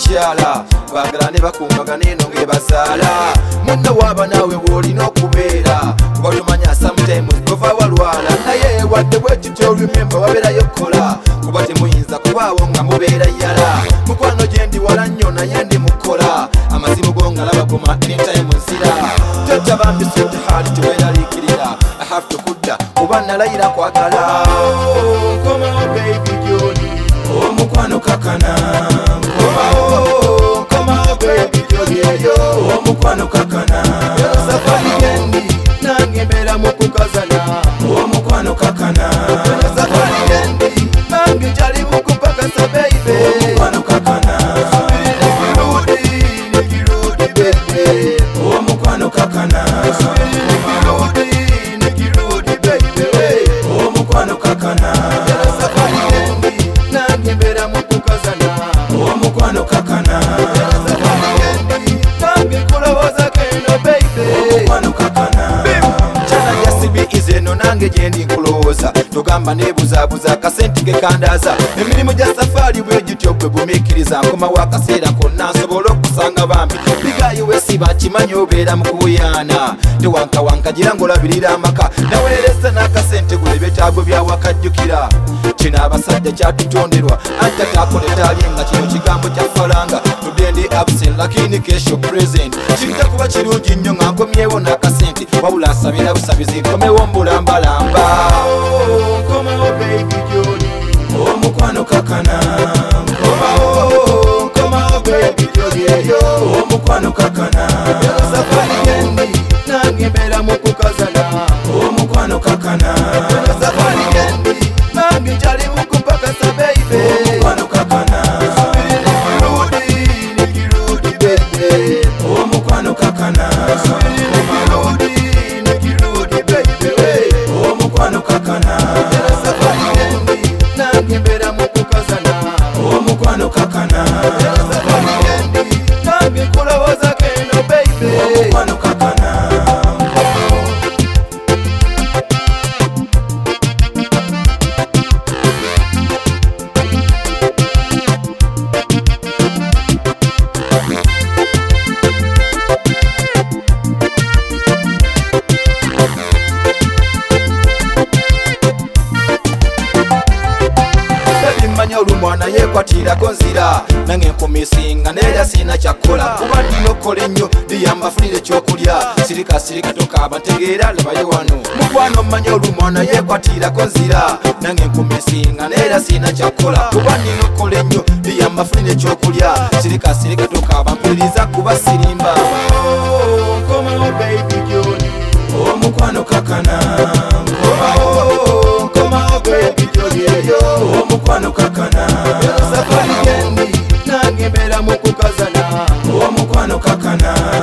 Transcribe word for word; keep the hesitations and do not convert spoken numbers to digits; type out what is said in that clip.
bakyala baagala ne bakumbagana eno ngebazaala munna waaba naawe bw'olina okubeera kuba tumanya sometimes ova walwala naye wadde bwekityo rememba wabeerayo kola kuba temuyinza kubaawo nga mubeera yala mukwano gye ndi wala nnyo naye ndi mukola amazimu go nga labagoma anytime nsira totabambi sweet heart teweeraliikirira I have to kudda kuba nalayira kwagala nkomawo baby gyoli omukwano kakana nkomawo nkomawo baby gyoli eyo omukwano kakana safari gendi nange mbeera mu kukazana omukwano kakana safari gendi nange kyali mu kupakasa baby omukwano kakana nikirudi nikirudi baby omukwano kakana nikirudi nikirudi baby omukwano kakana safari gendi nange mbeera mu kukazana omukwano kakana safari gendi nange kulowooza keno baby omukwano kakana izeno nange gyendi nkulowooza togamba neebuzaabuza akasente ge kandaaza emirimu gya safaari bwe gityo gwe gumiikiriza nkomawo akaseera konna nsobola okusanga bambi bigayi wesiba kimanyi obeera mu kuyaana tewankawanka gira ng'olabirira amaka naweereza n'akasente gule byetaago byawakajjukira kino abasajja kyatutonderwa anti ataakole taalinga kino kigambo kya falanga tudde ndi absent lakini kesho present kijja kuba kirungi nnyo nga nkomyewo n'akasente wabula nsabira busabizi nkomewo mbulambalamba nkomawo baby gyoli omukwano kakana nkomawo nkomawo baby gyoli eyo omukwano kakana safari gendi nange mbeera mu kukazana omukwano kakana safari gendi nange kyali mu kupakasa baby omukwano kakana nikirudi nikirudi baby omukwano kakana nikirudi nikirudi baby omukwano kakana safari gendi nange mbeera mu kukazana omukwano kakana safari gendi nange kulowooza keno baby omukwano kakana olumwana yekwatiirako nzira nange nkumisinga neera sirina kyakkola kuba ndina okukola ennyo liyamba funire ekyokulya sirika sirika tokaaba ntegeera labayo wano mukwano mmanya olumwana yekwatiirako nzira nange nkumisinga neera sirina kyakkola kuba ndina okukola ennyo liyamba funire ekyokulya sirika sirika tokaaba mpuliriza kuba sirimba nkomawo baby gyoli omukwano kakana nkomawo nkomawo baby gyoli eyo omukwano kakana safari gendi nange mbeera mu kukazana omukwano kakana